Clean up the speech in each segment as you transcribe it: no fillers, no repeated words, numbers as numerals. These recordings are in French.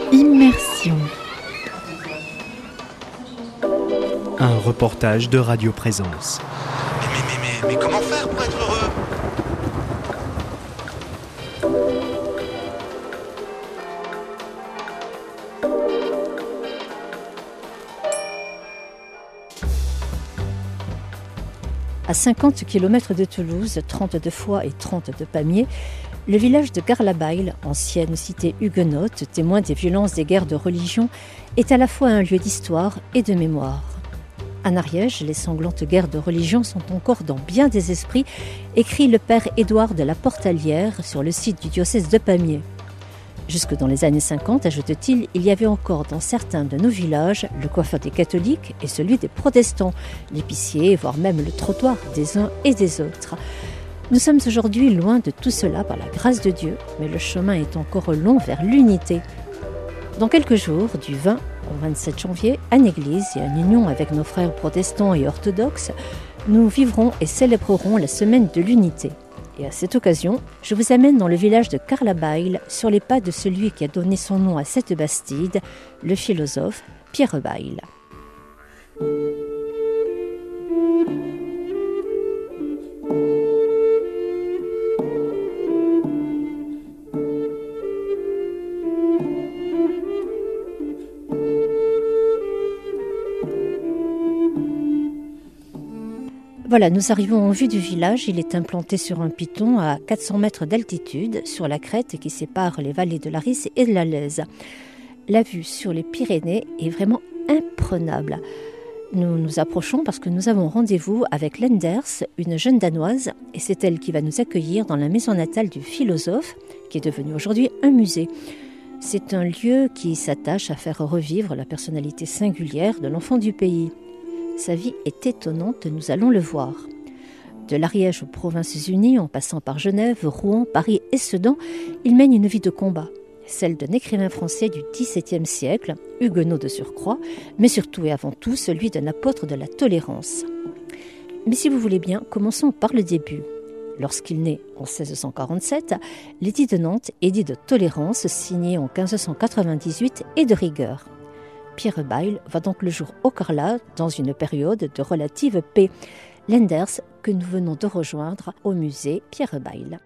Immersion. Un reportage de Radio Présence. Mais comment faire pour être heureux ? À 50 km de Toulouse, 30 de Foix et 30 de Pamiers, le village de Garlabaille, ancienne cité huguenote, témoin des violences des guerres de religion, est à la fois un lieu d'histoire et de mémoire. En Ariège, les sanglantes guerres de religion sont encore dans bien des esprits, écrit le père Édouard de la Portalière sur le site du diocèse de Pamiers. Jusque dans les années 50, ajoute-t-il, il y avait encore dans certains de nos villages le coiffeur des catholiques et celui des protestants, l'épicier, voire même le trottoir des uns et des autres. Nous sommes aujourd'hui loin de tout cela par la grâce de Dieu, mais le chemin est encore long vers l'unité. Dans quelques jours, du 20 au 27 janvier, en Église et en union avec nos frères protestants et orthodoxes, nous vivrons et célébrerons la semaine de l'unité. Et à cette occasion, je vous amène dans le village de Garlabaille, sur les pas de celui qui a donné son nom à cette bastide, le philosophe Pierre Bayle. Voilà, nous arrivons en vue du village. Il est implanté sur un piton à 400 mètres d'altitude, sur la crête qui sépare les vallées de la Risse et de la Lèze. La vue sur les Pyrénées est vraiment imprenable. Nous nous approchons parce que nous avons rendez-vous avec Lenders, une jeune Danoise, et c'est elle qui va nous accueillir dans la maison natale du philosophe, qui est devenu aujourd'hui un musée. C'est un lieu qui s'attache à faire revivre la personnalité singulière de l'enfant du pays. Sa vie est étonnante, nous allons le voir. De l'Ariège aux Provinces-Unies, en passant par Genève, Rouen, Paris et Sedan, il mène une vie de combat, celle d'un écrivain français du XVIIe siècle, huguenot de surcroît, mais surtout et avant tout celui d'un apôtre de la tolérance. Mais si vous voulez bien, commençons par le début. Lorsqu'il naît en 1647, l'édit de Nantes, édit de tolérance signé en 1598 et de rigueur. Pierre Bayle va donc le jour au Carlat dans une période de relative paix. Lenders, que nous venons de rejoindre au musée Pierre Bayle.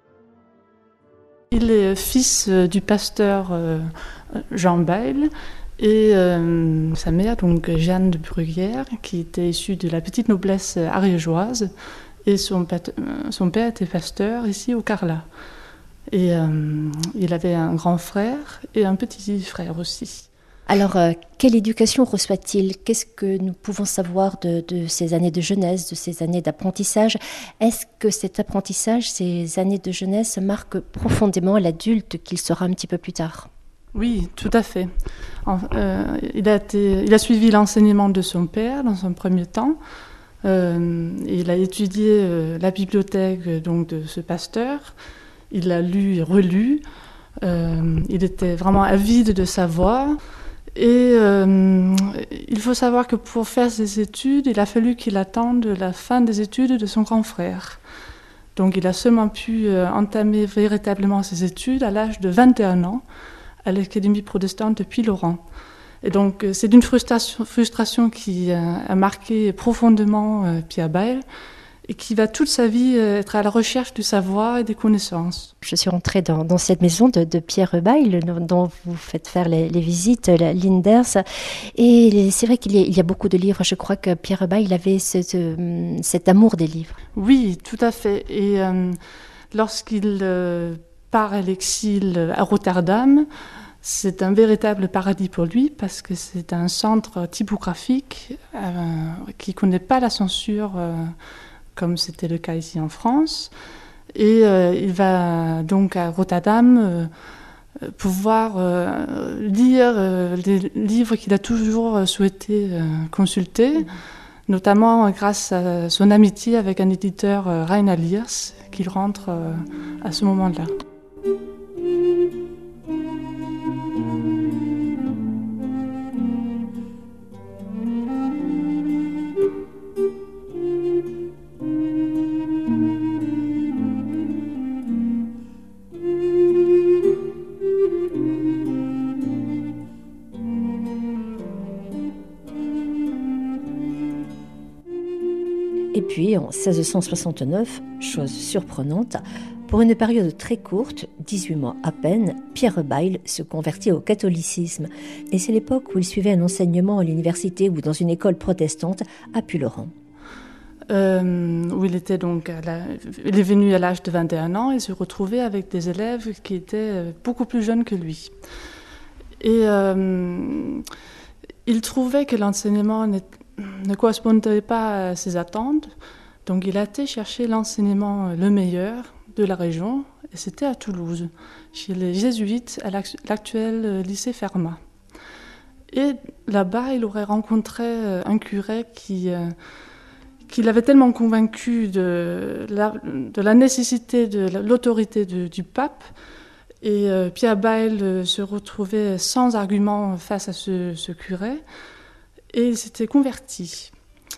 Il est fils du pasteur Jean Bayle et sa mère, donc Jeanne de Bruguière, qui était issue de la petite noblesse ariégeoise, et son père était pasteur ici au Carlat. Et il avait un grand frère et un petit frère aussi. Alors, quelle éducation reçoit-il ? Qu'est-ce que nous pouvons savoir de ces années de jeunesse, de ces années d'apprentissage ? Est-ce que cet apprentissage, ces années de jeunesse, marquent profondément l'adulte qu'il sera un petit peu plus tard ? Oui, tout à fait. Il a suivi l'enseignement de son père dans un premier temps. Il a étudié la bibliothèque donc, de ce pasteur. Il a lu et relu. Il était vraiment avide de savoir. Et il faut savoir que pour faire ses études, il a fallu qu'il attende la fin des études de son grand frère. Donc il a seulement pu entamer véritablement ses études à l'âge de 21 ans à l'Académie protestante de Puylaurens. Et donc c'est une frustration qui a marqué profondément Pierre Bayle et qui va toute sa vie être à la recherche du savoir et des connaissances. Je suis rentrée dans cette maison de Pierre Bayle, dont vous faites faire les visites, Lenders, et c'est vrai qu'il y a beaucoup de livres. Je crois que Pierre Bayle avait cet amour des livres. Oui, tout à fait. Et lorsqu'il part à l'exil à Rotterdam, c'est un véritable paradis pour lui parce que c'est un centre typographique qui ne connaît pas la censure comme c'était le cas ici en France. Et il va donc à Rotterdam pouvoir lire les livres qu'il a toujours souhaité consulter, notamment grâce à son amitié avec un éditeur, Rainer Liers, qu'il rentre à ce moment-là. Puis, en 1669, chose surprenante, pour une période très courte, 18 mois à peine, Pierre Bayle se convertit au catholicisme. Et c'est l'époque où il suivait un enseignement à l'université ou dans une école protestante à Pulleran. Où il était donc il est venu à l'âge de 21 ans et se retrouvait avec des élèves qui étaient beaucoup plus jeunes que lui. Et il trouvait que l'enseignement ne correspondait pas à ses attentes, donc il a été chercher l'enseignement le meilleur de la région, et c'était à Toulouse, chez les jésuites, à l'actuel lycée Fermat. Et là-bas, il aurait rencontré un curé qui l'avait tellement convaincu de la nécessité de l'autorité du pape, et Pierre Bayle se retrouvait sans argument face à ce curé, et il s'était converti.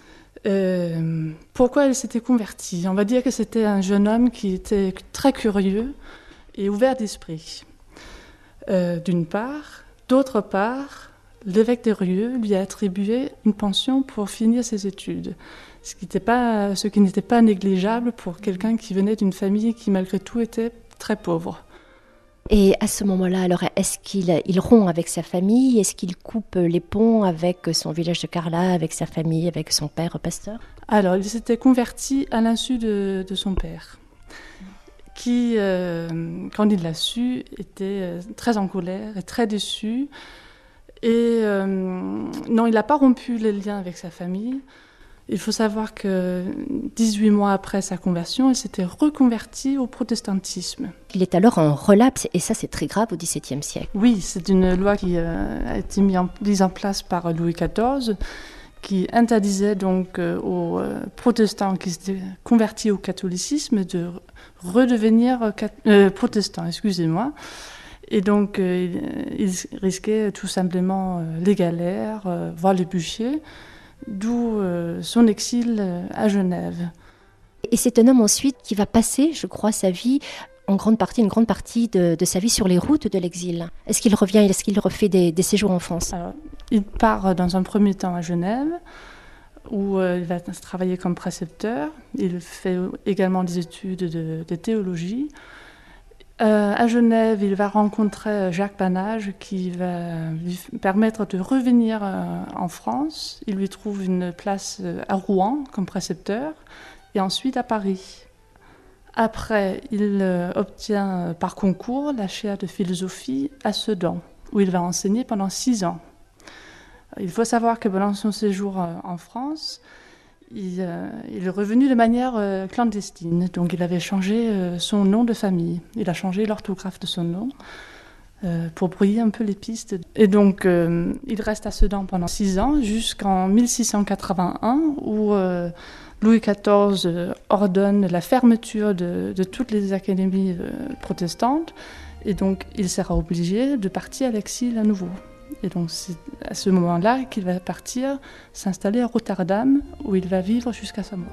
Pourquoi il s'était converti ? On va dire que c'était un jeune homme qui était très curieux et ouvert d'esprit, d'une part. D'autre part, l'évêque de Rieux lui a attribué une pension pour finir ses études, ce qui n'était pas négligeable pour quelqu'un qui venait d'une famille qui malgré tout était très pauvre. Et à ce moment-là, alors, est-ce qu'il rompt avec sa famille ? Est-ce qu'il coupe les ponts avec son village de Carlat, avec sa famille, avec son père pasteur ? Alors, il s'était converti à l'insu de son père, qui, quand il l'a su, était très en colère et très déçu. Et non, il n'a pas rompu les liens avec sa famille. Il faut savoir que 18 mois après sa conversion, il s'était reconverti au protestantisme. Il est alors en relapse, et ça c'est très grave au XVIIe siècle. Oui, c'est une loi qui a été mise en place par Louis XIV, qui interdisait donc aux protestants qui s'étaient convertis au catholicisme de redevenir protestants, excusez-moi. Et donc, ils risquaient tout simplement les galères, voire le bûcher, d'où son exil à Genève. Et c'est un homme ensuite qui va passer, je crois, sa vie, une grande partie de sa vie sur les routes de l'exil. Est-ce qu'il revient, est-ce qu'il refait des séjours en France ? Alors, il part dans un premier temps à Genève, où il va travailler comme précepteur. Il fait également des études de théologie. À Genève, il va rencontrer Jacques Banage qui va lui permettre de revenir en France. Il lui trouve une place à Rouen comme précepteur et ensuite à Paris. Après, il obtient par concours la chaire de philosophie à Sedan, où il va enseigner pendant 6 ans. Il faut savoir que pendant son séjour en France, il est revenu de manière clandestine, donc il avait changé son nom de famille. Il a changé l'orthographe de son nom pour brouiller un peu les pistes. Et donc, il reste à Sedan pendant 6 ans, jusqu'en 1681, où Louis XIV ordonne la fermeture de toutes les académies protestantes, et donc il sera obligé de partir à l'exil à nouveau. Et donc c'est à ce moment-là qu'il va partir s'installer à Rotterdam, où il va vivre jusqu'à sa mort.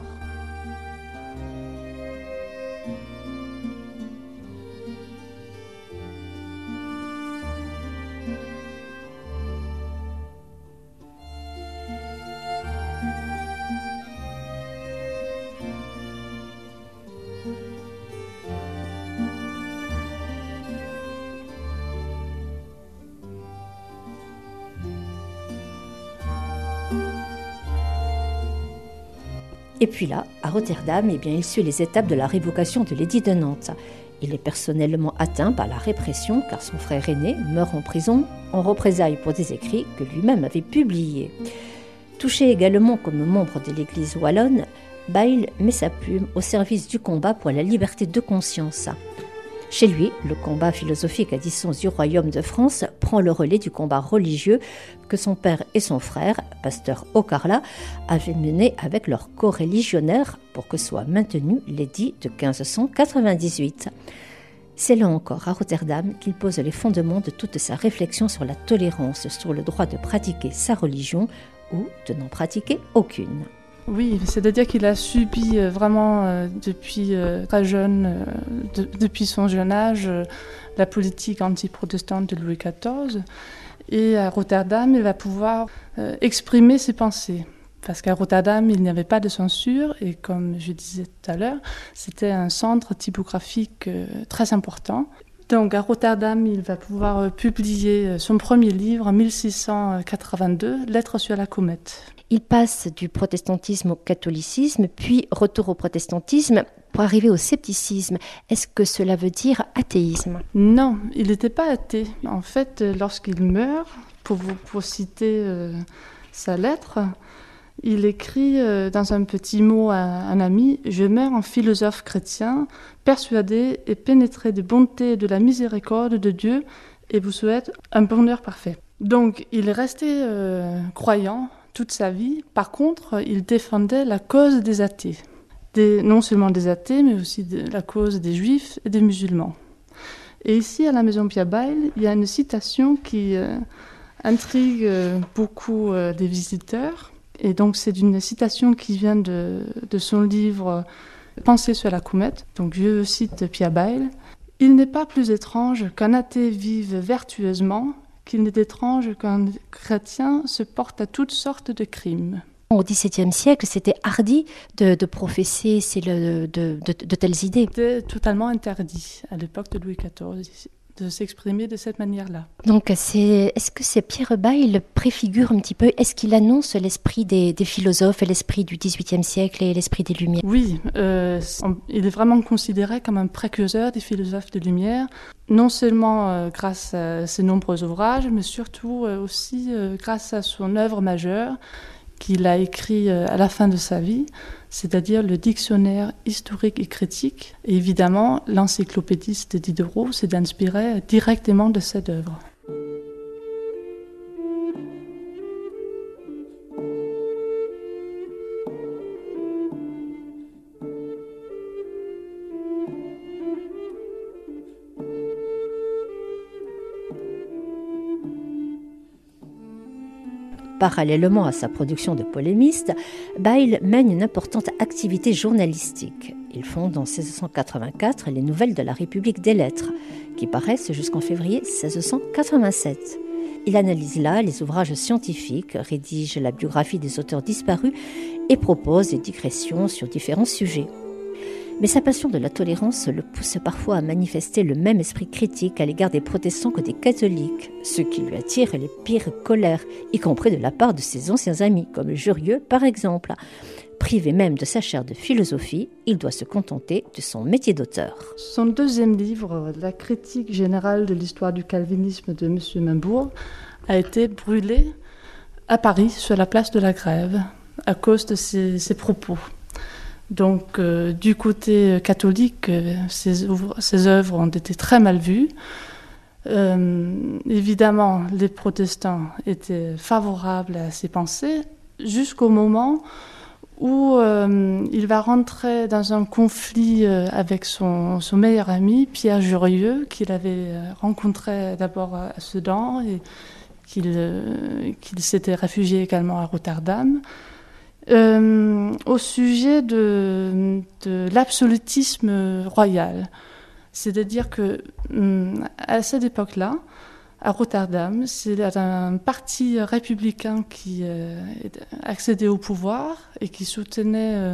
Et puis là, à Rotterdam, il suit les étapes de la révocation de l'édit de Nantes. Il est personnellement atteint par la répression car son frère aîné meurt en prison en représailles pour des écrits que lui-même avait publiés. Touché également comme membre de l'Église wallonne, Bayle met sa plume au service du combat pour la liberté de conscience. Chez lui, le combat philosophique à distance du royaume de France prend le relais du combat religieux que son père et son frère, pasteur au Carlat, avaient mené avec leurs coreligionnaires pour que soit maintenu l'édit de 1598. C'est là encore, à Rotterdam, qu'il pose les fondements de toute sa réflexion sur la tolérance, sur le droit de pratiquer sa religion ou de n'en pratiquer aucune. Oui, c'est-à-dire qu'il a subi vraiment depuis très jeune, depuis son jeune âge, la politique anti-protestante de Louis XIV. Et à Rotterdam, il va pouvoir exprimer ses pensées. Parce qu'à Rotterdam, il n'y avait pas de censure et comme je disais tout à l'heure, c'était un centre typographique très important. Donc à Rotterdam, il va pouvoir publier son premier livre en 1682, Lettres sur la comète. Il passe du protestantisme au catholicisme, puis retour au protestantisme pour arriver au scepticisme. Est-ce que cela veut dire athéisme ? Non, il n'était pas athée. En fait, lorsqu'il meurt, pour citer sa lettre, il écrit dans un petit mot à un ami « Je meurs en philosophe chrétien, persuadé et pénétré des bontés et de la miséricorde de Dieu et vous souhaite un bonheur parfait. » Donc, il est resté croyant toute sa vie. Par contre, il défendait la cause des athées. Non seulement des athées, mais aussi la cause des juifs et des musulmans. Et ici, à la Maison Pierre Bayle, il y a une citation qui intrigue beaucoup des visiteurs. Et donc, c'est une citation qui vient de son livre « Pensées sur la comète ». Donc, je cite Pierre Bayle. « Il n'est pas plus étrange qu'un athée vive vertueusement qu'il n'est étrange qu'un chrétien se porte à toutes sortes de crimes. » Au XVIIe siècle, c'était hardi de professer de telles idées. C'était totalement interdit à l'époque de Louis XIV de s'exprimer de cette manière-là. Donc, est-ce que c'est Pierre Bayle préfigure un petit peu, est-ce qu'il annonce l'esprit des philosophes et l'esprit du XVIIIe siècle et l'esprit des Lumières ? Oui, il est vraiment considéré comme un précurseur des philosophes des Lumières, non seulement grâce à ses nombreux ouvrages, mais surtout aussi grâce à son œuvre majeure qu'il a écrit à la fin de sa vie, c'est-à-dire le dictionnaire historique et critique. Et évidemment, l'encyclopédiste de Diderot s'est inspiré directement de cette œuvre. Parallèlement à sa production de polémiste, Bayle mène une importante activité journalistique. Il fonde en 1684 les Nouvelles de la République des Lettres, qui paraissent jusqu'en février 1687. Il analyse là les ouvrages scientifiques, rédige la biographie des auteurs disparus et propose des digressions sur différents sujets. Mais sa passion de la tolérance le pousse parfois à manifester le même esprit critique à l'égard des protestants que des catholiques, ce qui lui attire les pires colères, y compris de la part de ses anciens amis, comme Jurieu par exemple. Privé même de sa chaire de philosophie, il doit se contenter de son métier d'auteur. Son deuxième livre, La critique générale de l'histoire du calvinisme de M. Mainbourg, a été brûlé à Paris sur la place de la Grève à cause de ses propos. Donc, du côté catholique, ces œuvres ont été très mal vues. Évidemment, les protestants étaient favorables à ses pensées, jusqu'au moment où il va rentrer dans un conflit avec son meilleur ami, Pierre Jurieu, qu'il avait rencontré d'abord à Sedan et qu'il s'était réfugié également à Rotterdam. Au sujet de l'absolutisme royal. C'est-à-dire que à cette époque-là, à Rotterdam, c'est un parti républicain qui accédait au pouvoir et qui soutenait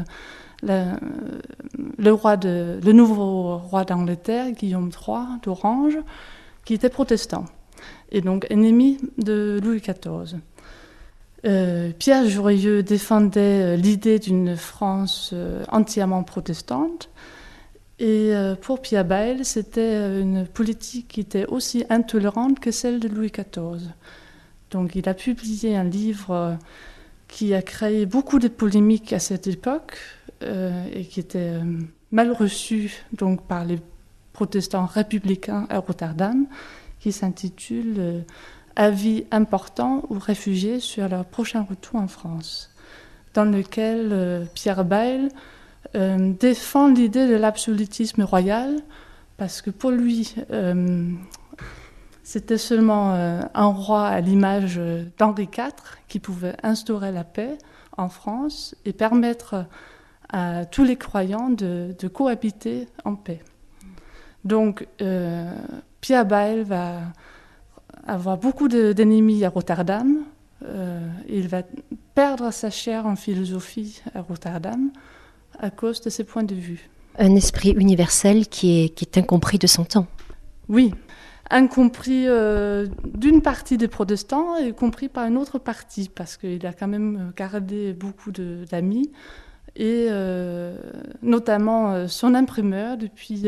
le nouveau roi d'Angleterre, Guillaume III d'Orange, qui était protestant et donc ennemi de Louis XIV. Pierre Jurieu défendait l'idée d'une France entièrement protestante. Et pour Pierre Bayle, c'était une politique qui était aussi intolérante que celle de Louis XIV. Donc il a publié un livre qui a créé beaucoup de polémiques à cette époque et qui était mal reçu donc, par les protestants républicains à Rotterdam, qui s'intitule Avis importants aux réfugiés sur leur prochain retour en France, dans lequel Pierre Bayle défend l'idée de l'absolutisme royal, parce que pour lui, c'était seulement un roi à l'image d'Henri IV qui pouvait instaurer la paix en France et permettre à tous les croyants de cohabiter en paix. Donc, Pierre Bayle va avoir beaucoup d'ennemis à Rotterdam, Il va perdre sa chaire en philosophie à Rotterdam à cause de ses points de vue. Un esprit universel qui est incompris de son temps. Oui, incompris d'une partie des protestants et compris par une autre partie, parce qu'il a quand même gardé beaucoup d'amis, et notamment son imprimeur depuis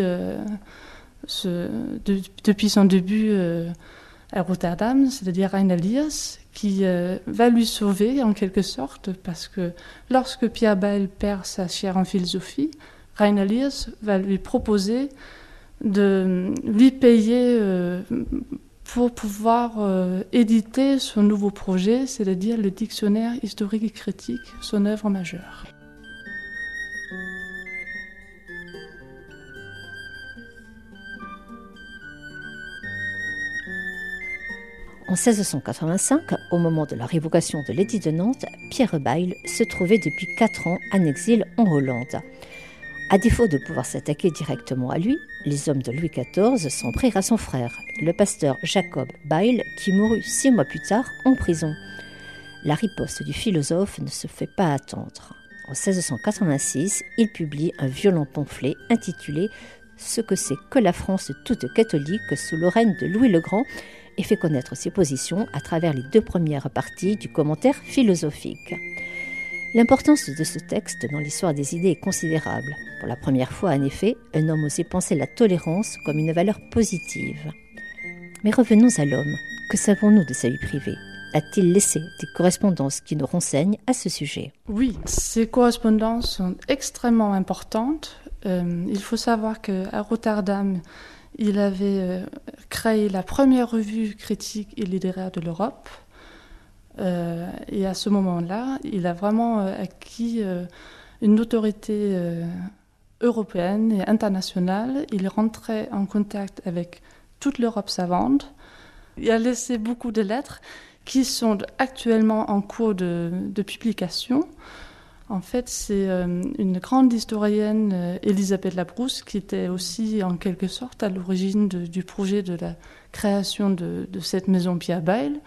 son début à Rotterdam, c'est-à-dire Rein Elias, qui va lui sauver en quelque sorte, parce que lorsque Pierre Bayle perd sa chaire en philosophie, Rein Elias va lui proposer de lui payer pour pouvoir éditer son nouveau projet, c'est-à-dire le dictionnaire historique et critique, son œuvre majeure. En 1685, au moment de la révocation de l'édit de Nantes, Pierre Bayle se trouvait depuis 4 ans en exil en Hollande. À défaut de pouvoir s'attaquer directement à lui, les hommes de Louis XIV s'en prirent à son frère, le pasteur Jacob Bayle, qui mourut 6 mois plus tard en prison. La riposte du philosophe ne se fait pas attendre. En 1686, il publie un violent pamphlet intitulé « Ce que c'est que la France toute catholique sous le règne de Louis le Grand » et fait connaître ses positions à travers les 2 premières parties du commentaire philosophique. L'importance de ce texte dans l'histoire des idées est considérable. Pour la première fois, en effet, un homme osait penser la tolérance comme une valeur positive. Mais revenons à l'homme. Que savons-nous de sa vie privée ? A-t-il laissé des correspondances qui nous renseignent à ce sujet ? Oui, ces correspondances sont extrêmement importantes. Il faut savoir qu'à Rotterdam, il avait créé la première revue critique et littéraire de l'Europe. Et à ce moment-là, il a vraiment acquis une autorité européenne et internationale. Il rentrait en contact avec toute l'Europe savante. Il a laissé beaucoup de lettres qui sont actuellement en cours de publication. En fait, c'est une grande historienne, Elisabeth Labrousse, qui était aussi en quelque sorte à l'origine du projet de la création de cette maison Pierre Bayle.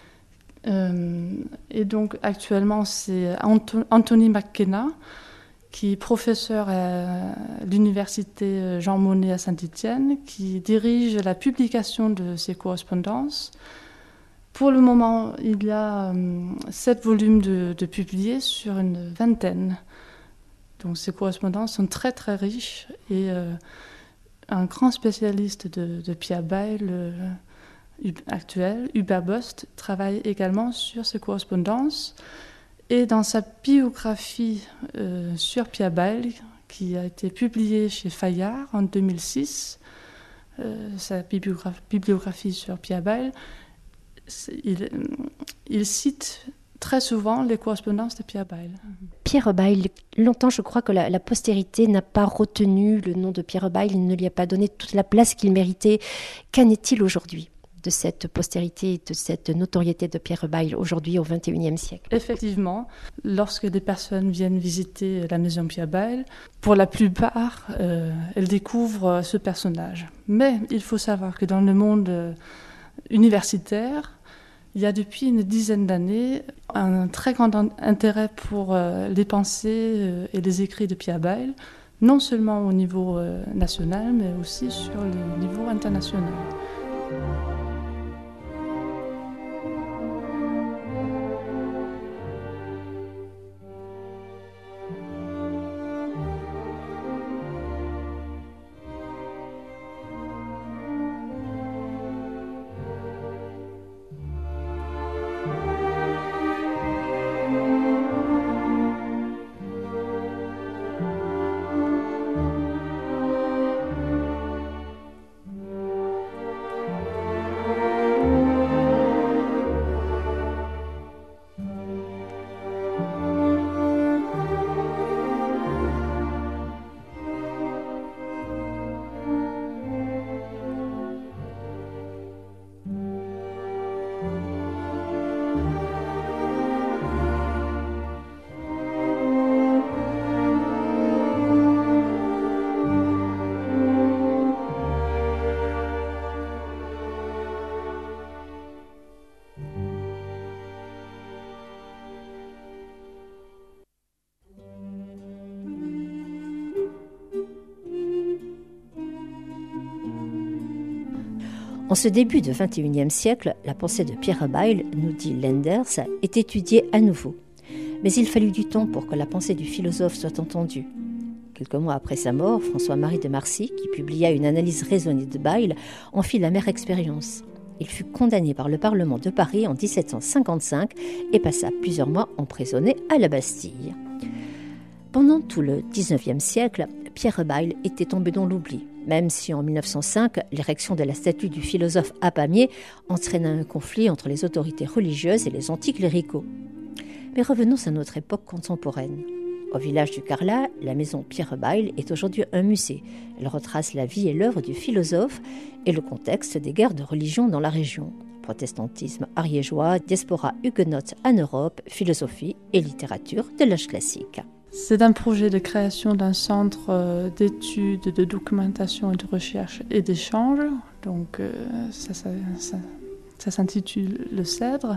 Et donc actuellement, c'est Anthony McKenna, qui est professeur à l'université Jean Monnet à Saint-Étienne, qui dirige la publication de ces correspondances. Pour le moment, il y a 7 volumes de publiés sur une vingtaine. Donc ces correspondances sont très très riches et un grand spécialiste de Pierre Bayle actuel, Hubert Bost, travaille également sur ces correspondances. Et dans sa biographie sur Pierre Bayle, qui a été publiée chez Fayard en 2006, sa bibliographie sur Pierre Bayle, il cite très souvent les correspondances de Pierre Bayle. Pierre Bayle, longtemps je crois que la postérité n'a pas retenu le nom de Pierre Bayle, il ne lui a pas donné toute la place qu'il méritait. Qu'en est-il aujourd'hui de cette postérité, de cette notoriété de Pierre Bayle aujourd'hui au XXIe siècle? Effectivement, lorsque des personnes viennent visiter la maison Pierre Bayle, pour la plupart, elles découvrent ce personnage. Mais il faut savoir que dans le monde universitaire, il y a depuis une dizaine d'années un très grand intérêt pour les pensées et les écrits de Pierre Bayle, non seulement au niveau national, mais aussi sur le niveau international. En ce début du XXIe siècle, la pensée de Pierre Bayle, nous dit Lenders, est étudiée à nouveau. Mais il fallut du temps pour que la pensée du philosophe soit entendue. Quelques mois après sa mort, François-Marie de Marcy, qui publia une analyse raisonnée de Bayle, en fit l'amère expérience. Il fut condamné par le Parlement de Paris en 1755 et passa plusieurs mois emprisonné à la Bastille. Pendant tout le XIXe siècle, Pierre Bayle était tombé dans l'oubli, même si en 1905, l'érection de la statue du philosophe à Pamiers entraîna un conflit entre les autorités religieuses et les anticléricaux. Mais revenons à notre époque contemporaine. Au village du Carlat, la maison Pierre Bayle est aujourd'hui un musée. Elle retrace la vie et l'œuvre du philosophe et le contexte des guerres de religion dans la région. Protestantisme ariégeois, diaspora huguenote en Europe, philosophie et littérature de l'âge classique. C'est un projet de création d'un centre d'études, de documentation et de recherche et d'échange. Donc ça s'intitule Le Cèdre.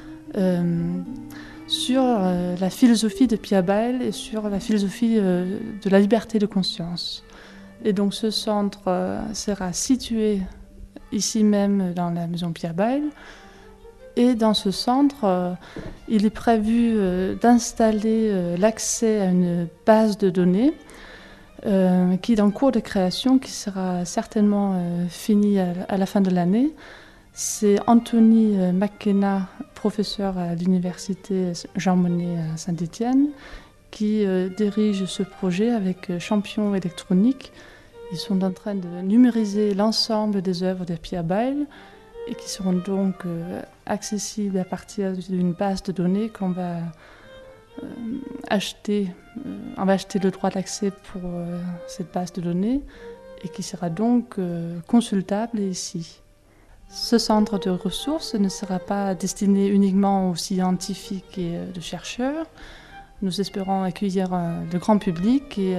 Sur la philosophie de Pierre Bayle et sur la philosophie de la liberté de conscience. Et donc ce centre sera situé ici même dans la maison Pierre Bayle. Et dans ce centre, il est prévu d'installer l'accès à une base de données qui est en cours de création, qui sera certainement finie à la fin de l'année. C'est Anthony McKenna, professeur à l'université Jean Monnet à Saint-Étienne, qui dirige ce projet avec Champion Électronique. Ils sont en train de numériser l'ensemble des œuvres de Pierre Bayle et qui seront donc accessibles à partir d'une base de données qu'on va acheter. On va acheter le droit d'accès pour cette base de données et qui sera donc consultable ici. Ce centre de ressources ne sera pas destiné uniquement aux scientifiques et de chercheurs. Nous espérons accueillir le grand public et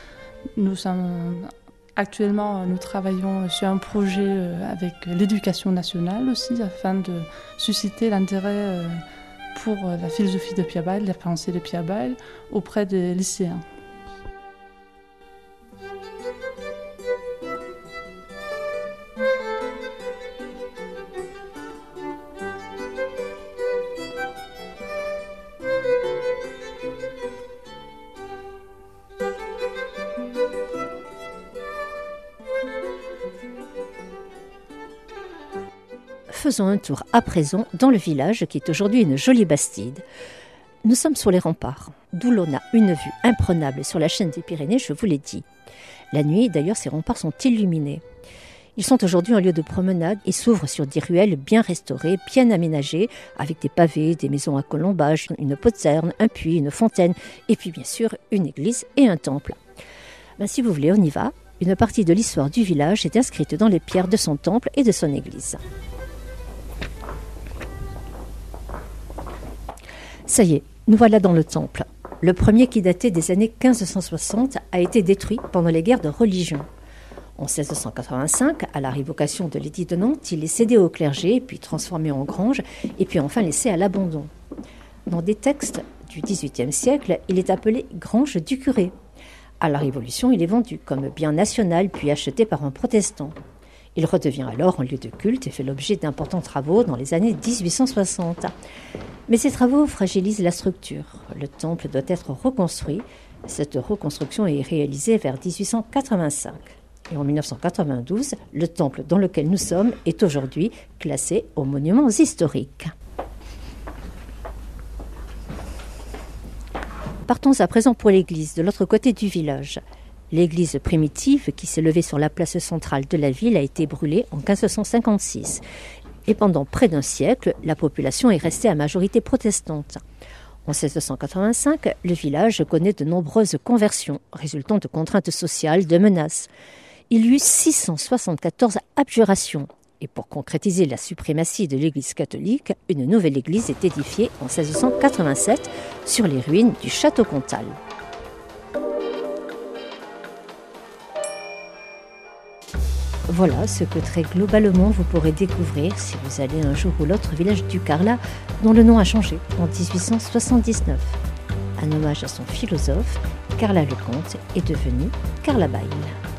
actuellement, nous travaillons sur un projet avec l'éducation nationale aussi, afin de susciter l'intérêt pour la philosophie de Pierre Bayle, la pensée de Pierre Bayle, auprès des lycéens. Faisons un tour à présent dans le village qui est aujourd'hui une jolie bastide. Nous sommes sur les remparts, d'où l'on a une vue imprenable sur la chaîne des Pyrénées, je vous l'ai dit. La nuit, d'ailleurs, ces remparts sont illuminés. Ils sont aujourd'hui un lieu de promenade et s'ouvrent sur des ruelles bien restaurées, bien aménagées, avec des pavés, des maisons à colombages, une poterne, un puits, une fontaine, et puis bien sûr une église et un temple. Si vous voulez, on y va. Une partie de l'histoire du village est inscrite dans les pierres de son temple et de son église. Ça y est, nous voilà dans le temple. Le premier, qui datait des années 1560, a été détruit pendant les guerres de religion. En 1685, à la révocation de l'édit de Nantes, il est cédé au clergé, puis transformé en grange, et puis enfin laissé à l'abandon. Dans des textes du XVIIIe siècle, il est appelé grange du curé. À la Révolution, il est vendu comme bien national, puis acheté par un protestant. Il redevient alors un lieu de culte et fait l'objet d'importants travaux dans les années 1860. Mais ces travaux fragilisent la structure. Le temple doit être reconstruit. Cette reconstruction est réalisée vers 1885. Et en 1992, le temple dans lequel nous sommes est aujourd'hui classé aux monuments historiques. Partons à présent pour l'église, de l'autre côté du village. L'église primitive, qui s'élevait sur la place centrale de la ville, a été brûlée en 1556. Et pendant près d'un siècle, la population est restée à majorité protestante. En 1685, le village connaît de nombreuses conversions, résultant de contraintes sociales, de menaces. Il y eut 674 abjurations. Et pour concrétiser la suprématie de l'église catholique, une nouvelle église est édifiée en 1687 sur les ruines du château Comtal. Voilà ce que très globalement vous pourrez découvrir si vous allez un jour ou l'autre au village du Carlat, dont le nom a changé en 1879. Un hommage à son philosophe, Carlat Lecomte est devenu Carlat Bayle.